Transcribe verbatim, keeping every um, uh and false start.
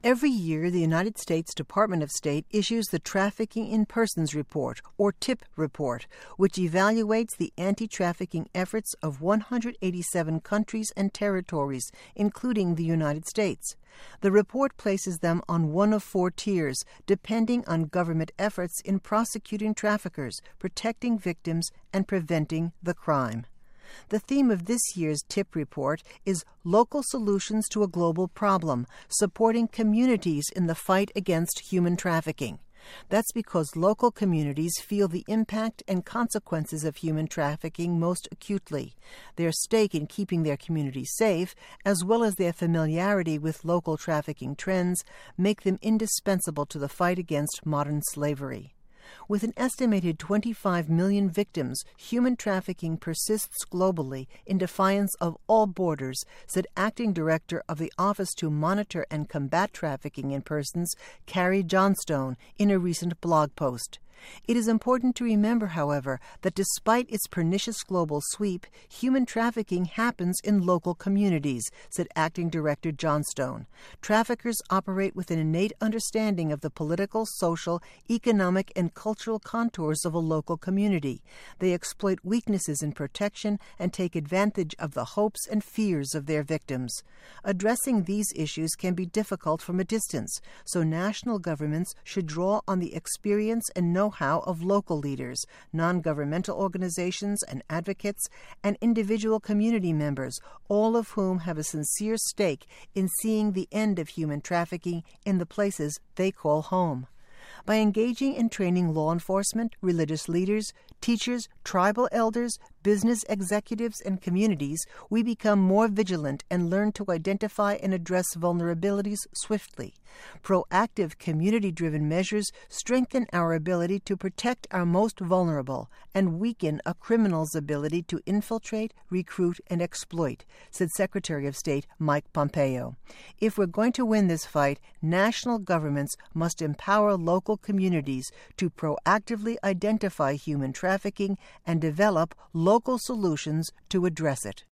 Every year, the United States Department of State issues the Trafficking in Persons Report, or TIP report, which evaluates the anti-trafficking efforts of one hundred eighty-seven countries and territories, including the United States. The report places them on one of four tiers, depending on government efforts in prosecuting traffickers, protecting victims, and preventing the crime. The theme of this year's TIP report is Local Solutions to a Global Problem, supporting communities in the fight against human trafficking. That's because local communities feel the impact and consequences of human trafficking most acutely. Their stake in keeping their community safe, as well as their familiarity with local trafficking trends, make them indispensable to the fight against modern slavery. With an estimated twenty-five million victims, human trafficking persists globally in defiance of all borders, said Acting Director of the Office to Monitor and Combat Trafficking in Persons, Carrie Johnstone, in a recent blog post. It is important to remember, however, that despite its pernicious global sweep, human trafficking happens in local communities, said Acting Director Johnstone. Traffickers operate with an innate understanding of the political, social, economic, and cultural contours of a local community. They exploit weaknesses in protection and take advantage of the hopes and fears of their victims. Addressing these issues can be difficult from a distance, so national governments should draw on the experience and know know-how of local leaders, non-governmental organizations and advocates, and individual community members, all of whom have a sincere stake in seeing the end of human trafficking in the places they call home. By engaging and training law enforcement, religious leaders, teachers, tribal elders, business executives, and communities, we become more vigilant and learn to identify and address vulnerabilities swiftly. Proactive, community-driven measures strengthen our ability to protect our most vulnerable and weaken a criminal's ability to infiltrate, recruit, and exploit, said Secretary of State Mike Pompeo. If we're going to win this fight, national governments must empower local communities to proactively identify human trafficking and develop local solutions to address it.